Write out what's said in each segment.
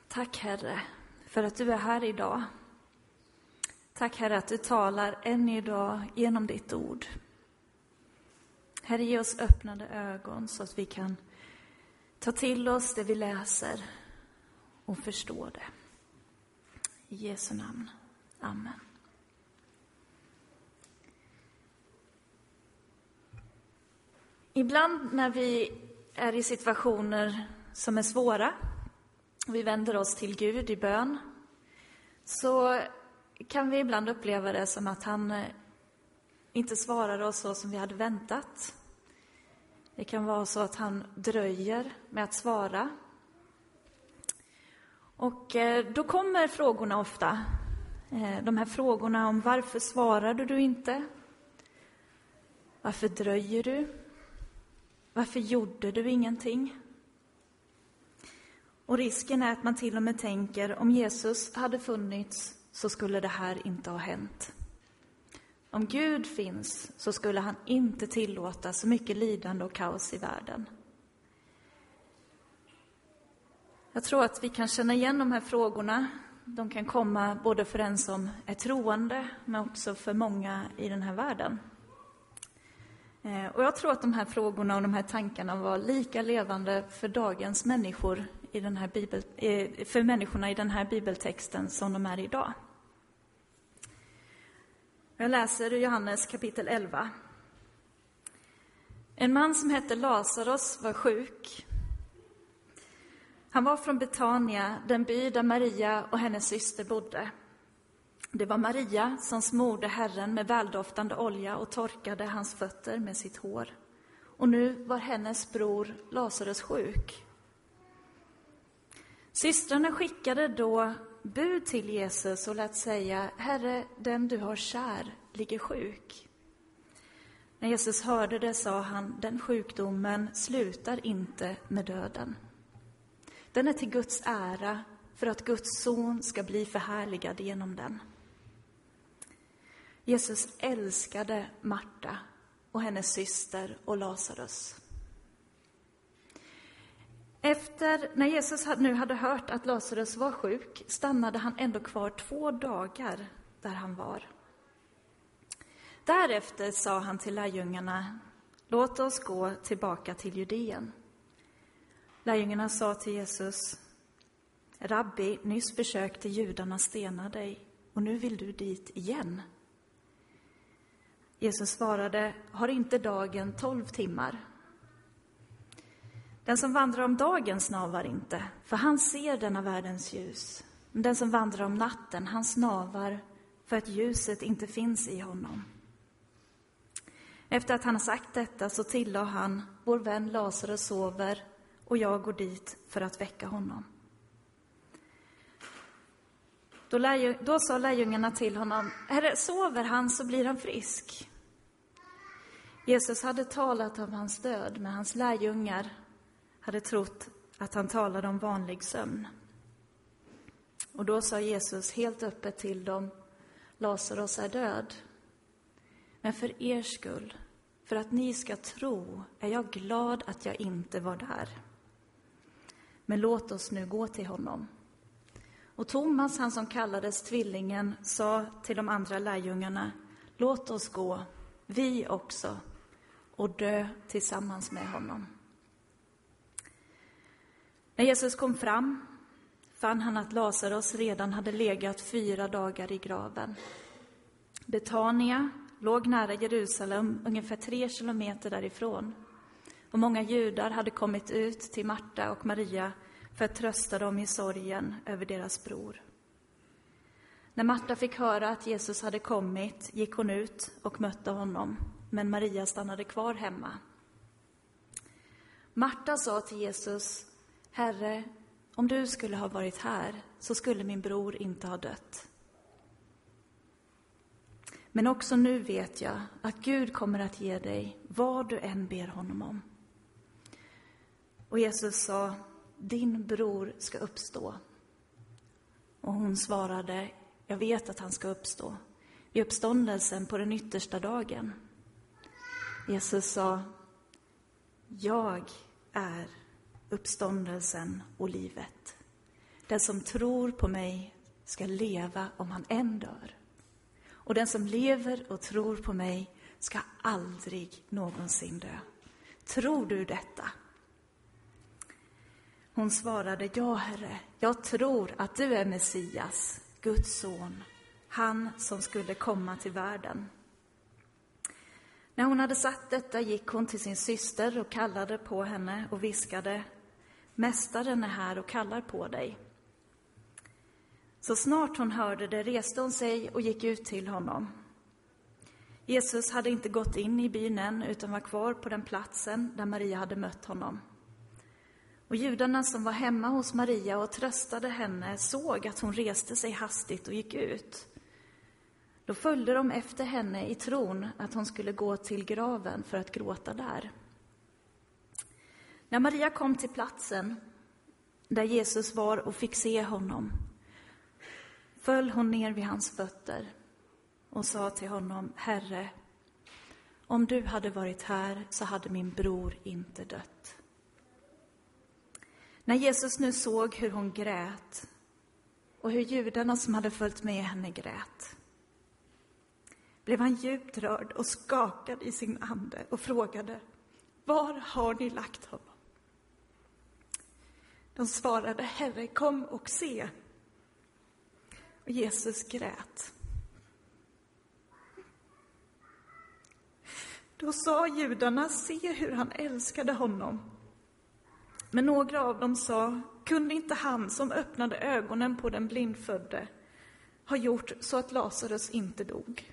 Tack Herre för att du är här idag. Tack Herre att du talar än idag genom ditt ord. Herre, ge oss öppnade ögon så att vi kan ta till oss det vi läser och förstå det. I Jesu namn. Amen. Ibland när vi är i situationer som är svåra och vi vänder oss till Gud i bön, så kan vi ibland uppleva det som att han inte svarar oss så som vi hade väntat. Det kan vara så att han dröjer med att svara. Och då kommer frågorna ofta. De här frågorna om varför svarade du inte? Varför dröjer du? Varför gjorde du ingenting? Och risken är att man till och med tänker, om Jesus hade funnits så skulle det här inte ha hänt. Om Gud finns så skulle han inte tillåta så mycket lidande och kaos i världen. Jag tror att vi kan känna igen de här frågorna. De kan komma både för en som är troende, men också för många i den här världen. Och jag tror att de här frågorna och de här tankarna var lika levande för dagens människor i den här för människorna i den här bibeltexten som de är idag. Jag läser Johannes kapitel 11. En man som hette Lazarus var sjuk. Han var från Betania, den by där Maria och hennes syster bodde. Det var Maria som smorde Herren med väldoftande olja och torkade hans fötter med sitt hår. Och nu var hennes bror Lazarus sjuk. Systrarna skickade då bud till Jesus och lät säga: Herre, den du har kär ligger sjuk. När Jesus hörde det sa han: den sjukdomen slutar inte med döden. Den är till Guds ära, för att Guds son ska bli förhärligad genom den. Jesus älskade Marta och hennes syster och Lazarus. När Jesus nu hade hört att Lazarus var sjuk stannade han ändå kvar 2 dagar där han var. Därefter sa han till lärjungarna: låt oss gå tillbaka till Judeen. Lärjungarna sa till Jesus: Rabbi, nyss försökte judarna stena dig och nu vill du dit igen. Jesus svarade: har inte dagen 12 timmar? Den som vandrar om dagen snavar inte, för han ser denna världens ljus. Men den som vandrar om natten, han snavar, för att ljuset inte finns i honom. Efter att han har sagt detta så tillade han: vår vän Lazarus sover och jag går dit för att väcka honom. Då sa lärjungarna till honom: Herre, sover han så blir han frisk. Jesus hade talat om hans död, men hans lärjungar hade trott att han talade om vanlig sömn. Och då sa Jesus helt öppet till dem: Lazarus är död. Men för er skull, för att ni ska tro, är jag glad att jag inte var där. Men låt oss nu gå till honom. Och Thomas, han som kallades tvillingen, sa till de andra lärjungarna: låt oss gå, vi också, och dö tillsammans med honom. När Jesus kom fram fann han att Lazarus redan hade legat 4 dagar i graven. Betania låg nära Jerusalem, ungefär 3 kilometer därifrån. Och många judar hade kommit ut till Marta och Maria för att trösta dem i sorgen över deras bror. När Marta fick höra att Jesus hade kommit gick hon ut och mötte honom, men Maria stannade kvar hemma. Marta sa till Jesus: Herre, om du skulle ha varit här så skulle min bror inte ha dött. Men också nu vet jag att Gud kommer att ge dig vad du än ber honom om. Och Jesus sa: din bror ska uppstå. Och hon svarade: jag vet att han ska uppstå vid uppståndelsen på den yttersta dagen. Jesus sa: jag är uppståndelsen och livet. Den som tror på mig ska leva om han än dör. Och den som lever och tror på mig ska aldrig någonsin dö. Tror du detta? Hon svarade, ja Herre, jag tror att du är Messias, Guds son, han som skulle komma till världen. När hon hade sagt detta gick hon till sin syster och kallade på henne och viskade, Mästaren är här och kallar på dig. Så snart hon hörde det reste hon sig och gick ut till honom. Jesus hade inte gått in i byn än utan var kvar på den platsen där Maria hade mött honom. Och judarna som var hemma hos Maria och tröstade henne såg att hon reste sig hastigt och gick ut. Då följde de efter henne i tron att hon skulle gå till graven för att gråta där. När Maria kom till platsen där Jesus var och fick se honom, föll hon ner vid hans fötter och sa till honom, Herre, om du hade varit här så hade min bror inte dött. När Jesus nu såg hur hon grät och hur judarna som hade följt med henne grät, blev han djupt rörd och skakad i sin ande och frågade, var har ni lagt honom? De svarade, Herre, kom och se. Och Jesus grät. Då sa judarna, se hur han älskade honom. Men några av dem sa, kunde inte han som öppnade ögonen på den blindfödde ha gjort så att Lazarus inte dog?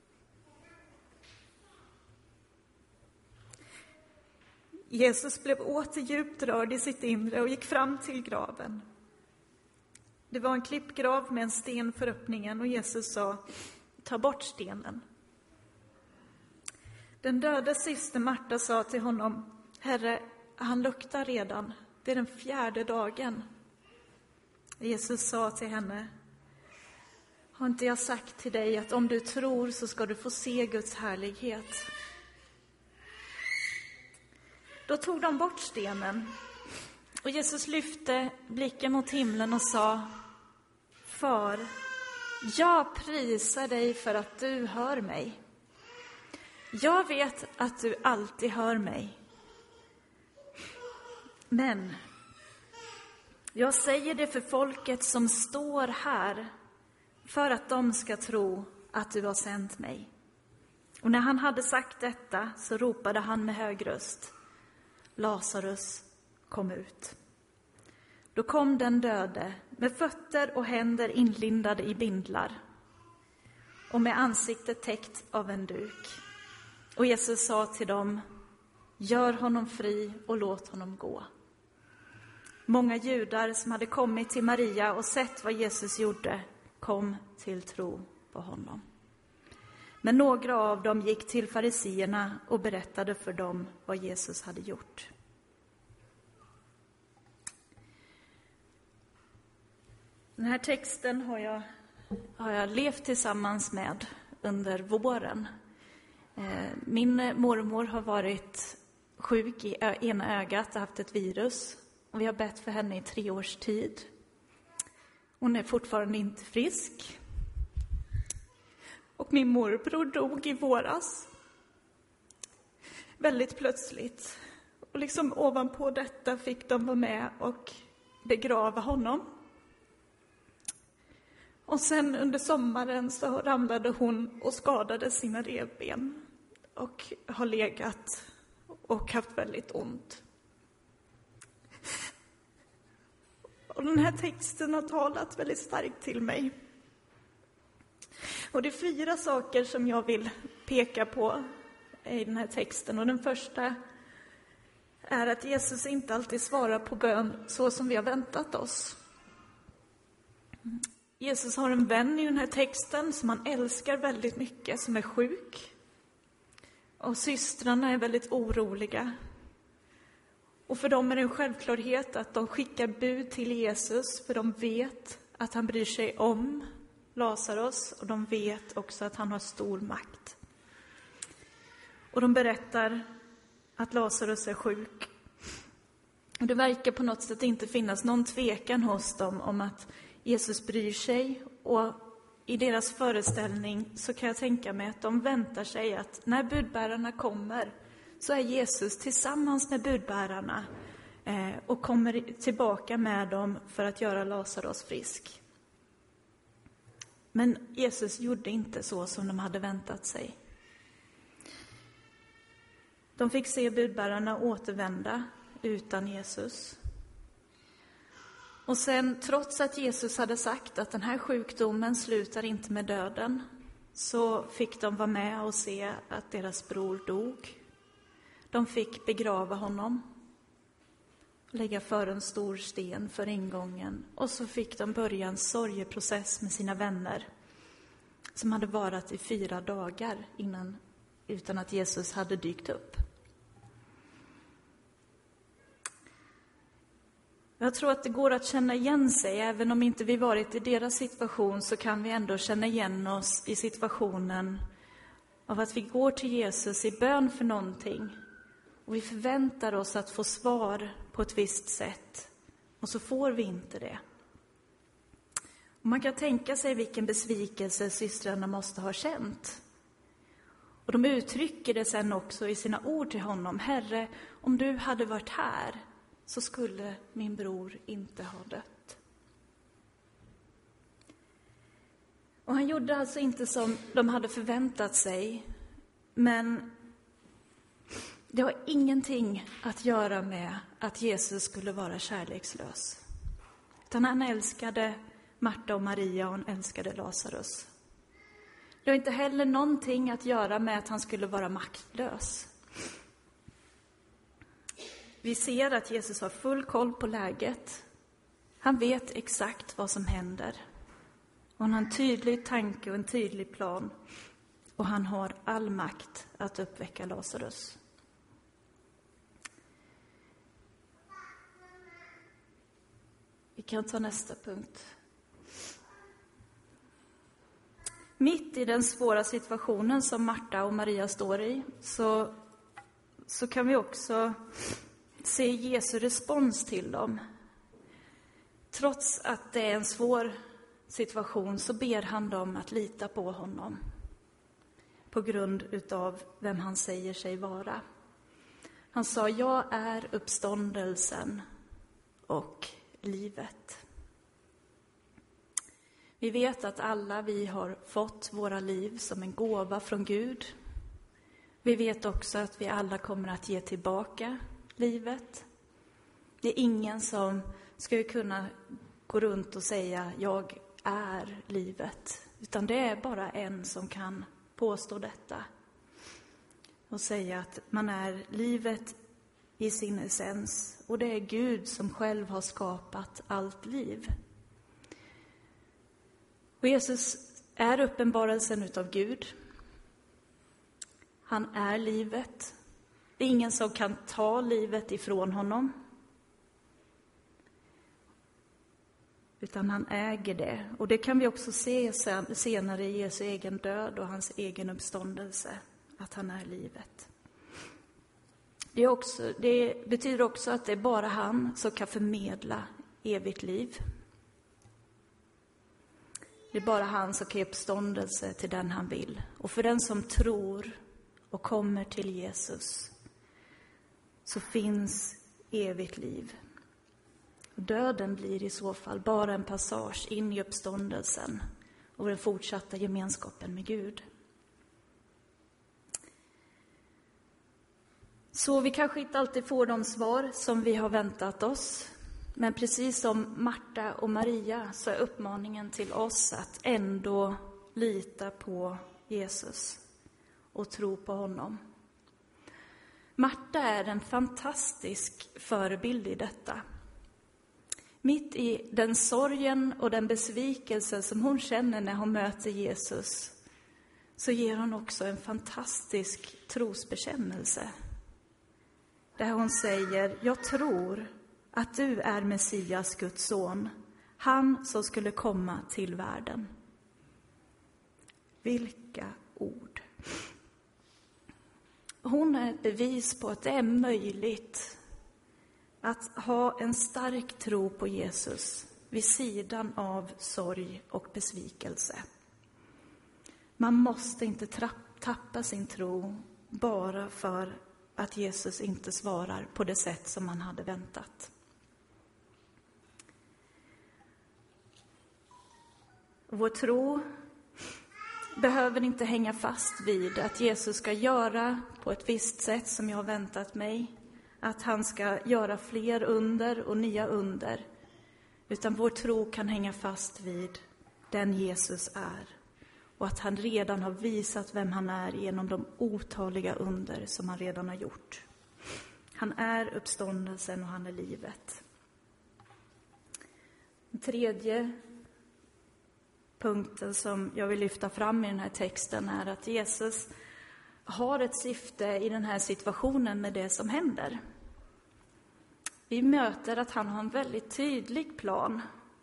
Jesus blev åter djupt rörd i sitt inre och gick fram till graven. Det var en klippgrav med en sten för öppningen och Jesus sa, ta bort stenen. Den döda syster Marta sa till honom, Herre, han luktar redan, det är den 4:e dagen. Jesus sa till henne, har inte jag sagt till dig att om du tror så ska du få se Guds härlighet? Då tog de bort stenen och Jesus lyfte blicken mot himlen och sa, Far, jag prisar dig för att du hör mig. Jag vet att du alltid hör mig. Men jag säger det för folket som står här för att de ska tro att du har sänt mig. Och när han hade sagt detta så ropade han med hög röst, Lazarus, kom ut. Då kom den döde med fötter och händer inlindade i bindlar och med ansiktet täckt av en duk. Och Jesus sa till dem, gör honom fri och låt honom gå. Många judar som hade kommit till Maria och sett vad Jesus gjorde kom till tro på honom. Men några av dem gick till farisierna och berättade för dem vad Jesus hade gjort. Den här texten har jag levt tillsammans med under våren. Min mormor har varit sjuk i ena ögat och haft ett virus. Och vi har bett för henne i 3 års tid. Hon är fortfarande inte frisk. Och min morbror dog i våras. Väldigt plötsligt. Och liksom ovanpå detta fick de vara med och begrava honom. Och sen under sommaren så ramlade hon och skadade sina revben. Och har legat och haft väldigt ont. Och den här texten har talat väldigt starkt till mig. Och det är 4 saker som jag vill peka på i den här texten. Och den första är att Jesus inte alltid svarar på bön så som vi har väntat oss. Jesus har en vän i den här texten som han älskar väldigt mycket, som är sjuk. Och systrarna är väldigt oroliga. Och för dem är det en självklarhet att de skickar bud till Jesus, för de vet att han bryr sig om Lazarus och de vet också att han har stor makt. Och de berättar att Lazarus är sjuk. Och det verkar på något sätt inte finnas någon tvekan hos dem om att Jesus bryr sig. Och i deras föreställning så kan jag tänka mig att de väntar sig att när budbärarna kommer så är Jesus tillsammans med budbärarna och kommer tillbaka med dem för att göra Lazarus frisk. Men Jesus gjorde inte så som de hade väntat sig. De fick se budbärarna återvända utan Jesus. Och sen, trots att Jesus hade sagt att den här sjukdomen slutar inte med döden, så fick de vara med och se att deras bror dog. De fick begrava honom, lägga för en stor sten för ingången, och så fick de börja en sorgeprocess med sina vänner som hade varat i 4 dagar utan att Jesus hade dykt upp. Jag tror att det går att känna igen sig, även om inte vi varit i deras situation, så kan vi ändå känna igen oss i situationen av att vi går till Jesus i bön för någonting och vi förväntar oss att få svar på ett visst sätt, och så får vi inte det. Och man kan tänka sig vilken besvikelse systrarna måste ha känt. Och de uttrycker det sen också i sina ord till honom: Herre, om du hade varit här så skulle min bror inte ha dött. Och han gjorde alltså inte som de hade förväntat sig, men det har ingenting att göra med att Jesus skulle vara kärlekslös. Utan han älskade Marta och Maria och han älskade Lazarus. Det har inte heller någonting att göra med att han skulle vara maktlös. Vi ser att Jesus har full koll på läget. Han vet exakt vad som händer. Och han har en tydlig tanke och en tydlig plan. Och han har all makt att uppväcka Lazarus. Vi kan ta nästa punkt. Mitt i den svåra situationen som Marta och Maria står i så kan vi också se Jesu respons till dem. Trots att det är en svår situation så ber han dem att lita på honom på grund utav vem han säger sig vara. Han sa: jag är uppståndelsen och livet. Vi vet att alla vi har fått våra liv som en gåva från Gud. Vi vet också att vi alla kommer att ge tillbaka livet. Det är ingen som skulle kunna gå runt och säga: jag är livet. Utan det är bara en som kan påstå detta. Och säga att man är livet i sin essens. Och det är Gud som själv har skapat allt liv. Och Jesus är uppenbarelsen utav Gud. Han är livet. Det är ingen som kan ta livet ifrån honom. Utan han äger det. Och det kan vi också se senare i Jesu egen död och hans egen uppståndelse. Att han är livet. Det betyder också att det är bara han som kan förmedla evigt liv. Det är bara han som kan ge uppståndelse till den han vill. Och för den som tror och kommer till Jesus så finns evigt liv. Döden blir i så fall bara en passage in i uppståndelsen och den fortsatta gemenskapen med Gud. Så vi kanske inte alltid får de svar som vi har väntat oss. Men precis som Marta och Maria så är uppmaningen till oss att ändå lita på Jesus och tro på honom. Marta är en fantastisk förebild i detta. Mitt i den sorgen och den besvikelse som hon känner när hon möter Jesus så ger hon också en fantastisk trosbekännelse. Där hon säger: jag tror att du är Messias, Guds son, han som skulle komma till världen. Vilka ord! Hon är ett bevis på att det är möjligt att ha en stark tro på Jesus vid sidan av sorg och besvikelse. Man måste inte tappa sin tro bara för att Jesus inte svarar på det sätt som man hade väntat. Vår tro behöver inte hänga fast vid att Jesus ska göra på ett visst sätt som jag har väntat mig. Att han ska göra fler under och nya under. Utan vår tro kan hänga fast vid den Jesus är. Och att han redan har visat vem han är genom de otaliga under som han redan har gjort. Han är uppståndelsen och han är livet. Den tredje punkten som jag vill lyfta fram i den här texten är att Jesus har ett syfte i den här situationen med det som händer. Vi möter att han har en väldigt tydlig plan.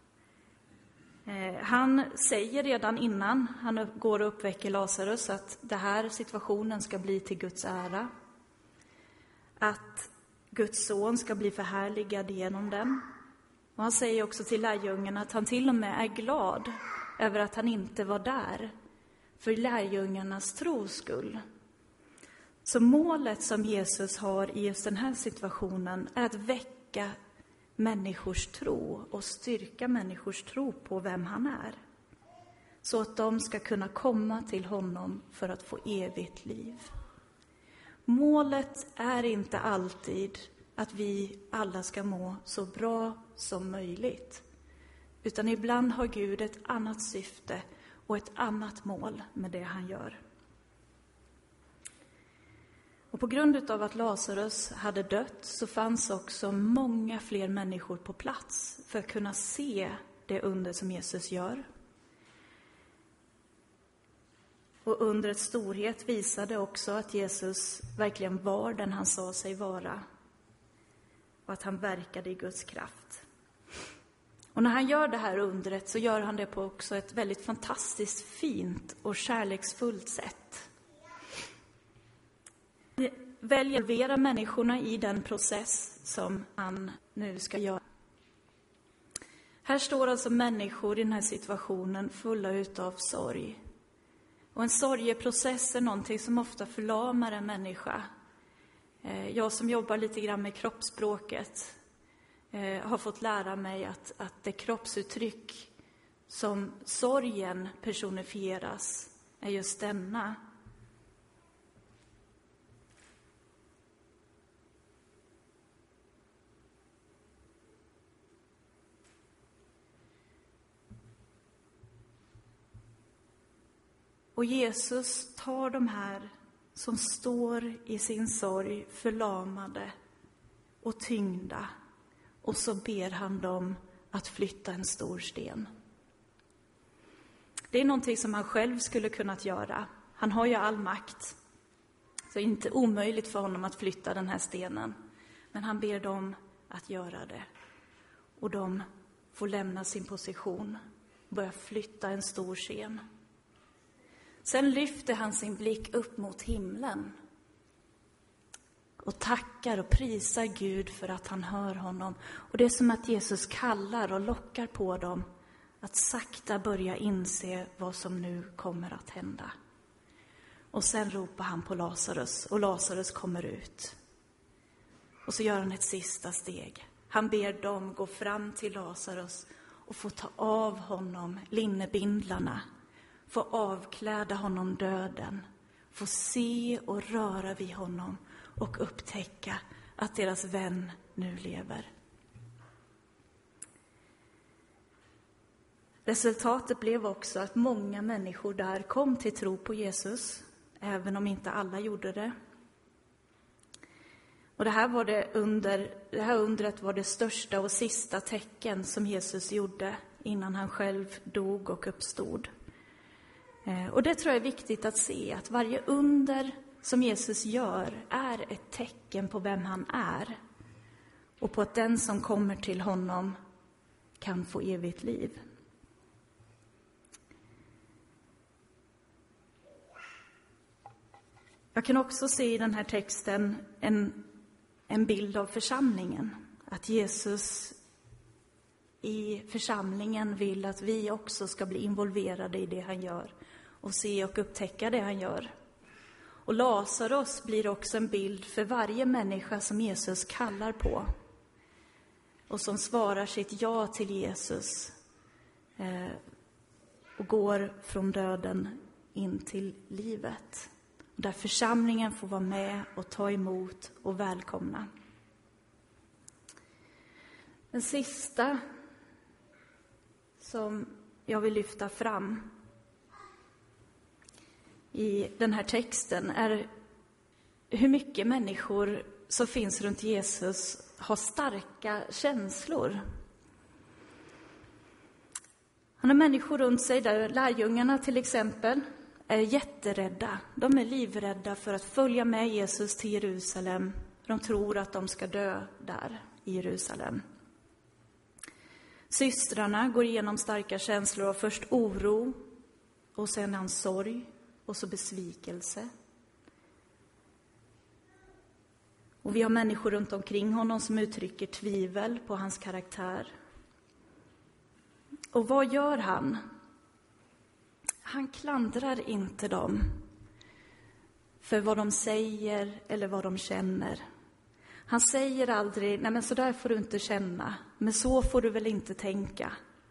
Han säger redan innan han går och uppväcker Lazarus att den här situationen ska bli till Guds ära. Att Guds son ska bli förhärligad genom den. Och han säger också till lärjungarna att han till och med är glad över att han inte var där för lärjungarnas tros skull. Så målet som Jesus har i just den här situationen är att väcka människors tro och styrka människors tro på vem han är. Så att de ska kunna komma till honom för att få evigt liv. Målet är inte alltid att vi alla ska må så bra som möjligt. Utan ibland har Gud ett annat syfte och ett annat mål med det han gör. Och på grund av att Lazarus hade dött så fanns också många fler människor på plats för att kunna se det under som Jesus gör. Och undrets storhet visade också att Jesus verkligen var den han sa sig vara. Och att han verkade i Guds kraft. Och när han gör det här undret så gör han det på också ett väldigt fantastiskt fint och kärleksfullt sätt. Väljer att involvera människorna i den process som han nu ska göra. Här står alltså människor i den här situationen fulla utav sorg. Och en sorgeprocess är någonting som ofta förlamar en människa. Jag som jobbar lite grann med kroppsspråket har fått lära mig att det kroppsuttryck som sorgen personifieras är just denna. Och Jesus tar de här som står i sin sorg förlamade och tyngda. Och så ber han dem att flytta en stor sten. Det är någonting som han själv skulle kunnat göra. Han har ju all makt. Så det är inte omöjligt för honom att flytta den här stenen. Men han ber dem att göra det. Och de får lämna sin position och börja flytta en stor sten. Sen lyfter han sin blick upp mot himlen och tackar och prisar Gud för att han hör honom. Och det är som att Jesus kallar och lockar på dem att sakta börja inse vad som nu kommer att hända. Och sen ropar han på Lazarus och Lazarus kommer ut. Och så gör han ett sista steg. Han ber dem gå fram till Lazarus och få ta av honom linnebindlarna. Få avkläda honom döden. Få se och röra vid honom och upptäcka att deras vän nu lever. Resultatet blev också att många människor där kom till tro på Jesus, även om inte alla gjorde det. Och det här undret var det största och sista tecken som Jesus gjorde innan han själv dog och uppstod. Och det tror jag är viktigt att se, att varje under som Jesus gör är ett tecken på vem han är. Och på att den som kommer till honom kan få evigt liv. Jag kan också se i den här texten en bild av församlingen. att Jesus i församlingen vill att vi också ska bli involverade i det han gör och se och upptäcka det han gör. Och Lazarus blir också en bild för varje människa som Jesus kallar på och som svarar sitt ja till Jesus och går från döden in till livet. Där församlingen får vara med och ta emot och välkomna. Den sista som jag vill lyfta fram i den här texten är hur mycket människor som finns runt Jesus har starka känslor. Han har människor runt sig där lärjungarna till exempel är jätterädda. De är livrädda för att följa med Jesus till Jerusalem. De tror att de ska dö där i Jerusalem. Systrarna går igenom starka känslor av först oro och sen hans sorg och så besvikelse. Och vi har människor runt omkring honom som uttrycker tvivel på hans karaktär. Och vad gör han? Han klandrar inte dem för vad de säger eller vad de känner. Han säger aldrig, nej men så där får du inte känna, men så får du väl inte tänka.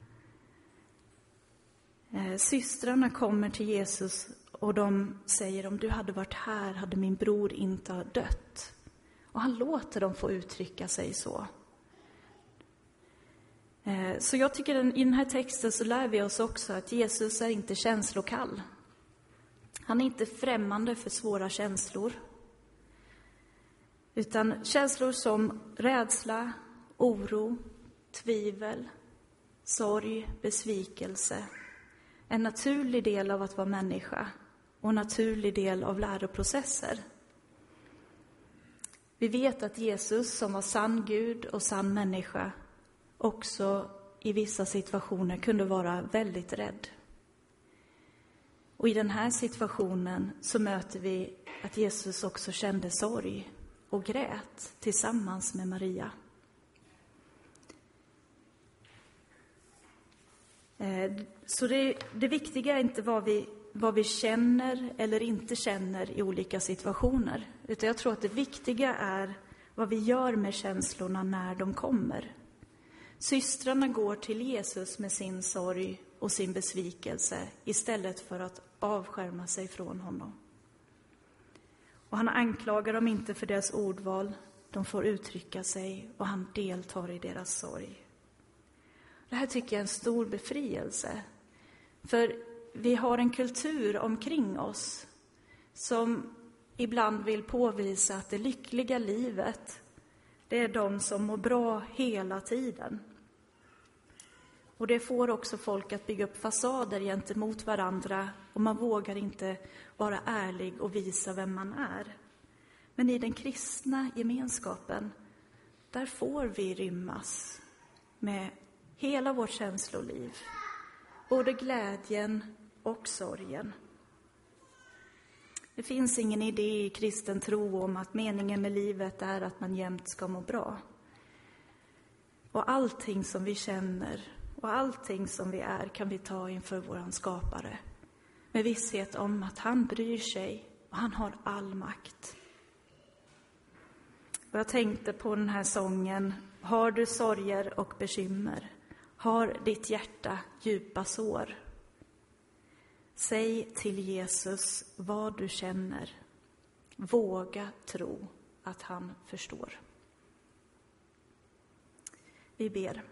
Systrarna kommer till Jesus och de säger, om du hade varit här hade min bror inte dött. Och han låter dem få uttrycka sig så. Så jag tycker i den här texten så lär vi oss också att Jesus är inte känslokall. Han är inte främmande för svåra känslor. Utan känslor som rädsla, oro, tvivel, sorg, besvikelse. En naturlig del av att vara människa och en naturlig del av läroprocesser. Vi vet att Jesus som var sann Gud och sann människa också i vissa situationer kunde vara väldigt rädd. Och i den här situationen så möter vi att Jesus också kände sorg och grät tillsammans med Maria. Så det viktiga är inte vad vi känner eller inte känner i olika situationer. Utan jag tror att det viktiga är vad vi gör med känslorna när de kommer. Systrarna går till Jesus med sin sorg och sin besvikelse istället för att avskärma sig från honom. Och han anklagar dem inte för deras ordval. De får uttrycka sig och han deltar i deras sorg. Det här tycker jag är en stor befrielse. För vi har en kultur omkring oss som ibland vill påvisa att det lyckliga livet, det är de som mår bra hela tiden. Och det får också folk att bygga upp fasader gentemot varandra och man vågar inte vara ärlig och visa vem man är. Men i den kristna gemenskapen, där får vi rymmas med hela vårt känsloliv. Både glädjen och sorgen. Det finns ingen idé i kristen tro om att meningen med livet är att man jämt ska må bra. Och allting som vi känner och allting som vi är kan vi ta inför våran skapare. Med visshet om att han bryr sig och han har all makt. Och jag tänkte på den här sången. Har du sorger och bekymmer? Har ditt hjärta djupa sår? Säg till Jesus vad du känner. Våga tro att han förstår. Vi ber.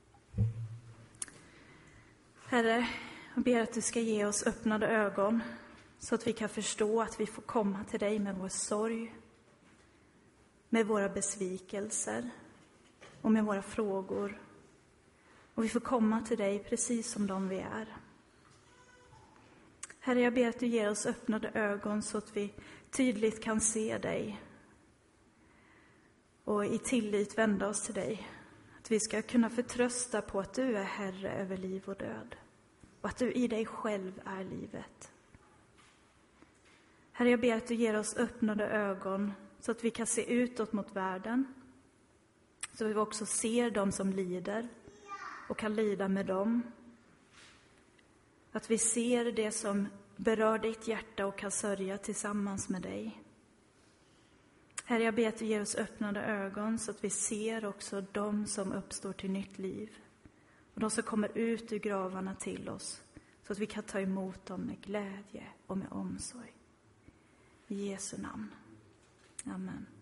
Herre, jag ber att du ska ge oss öppnade ögon så att vi kan förstå att vi får komma till dig med vår sorg, med våra besvikelser och med våra frågor. Och vi får komma till dig precis som de vi är. Herre, jag ber att du ger oss öppnade ögon så att vi tydligt kan se dig och i tillit vända oss till dig. Att vi ska kunna förtrösta på att du är Herre över liv och död och att du i dig själv är livet. Herre, jag ber att du ger oss öppnade ögon så att vi kan se utåt mot världen, Så vi också ser dem som lider och kan lida med dem. Att vi ser det som berör ditt hjärta och kan sörja tillsammans med dig. Herre, jag ber att du ger oss öppnade ögon så att vi ser också de som uppstår till nytt liv. Och de som kommer ut ur gravarna till oss så att vi kan ta emot dem med glädje och med omsorg. I Jesu namn. Amen.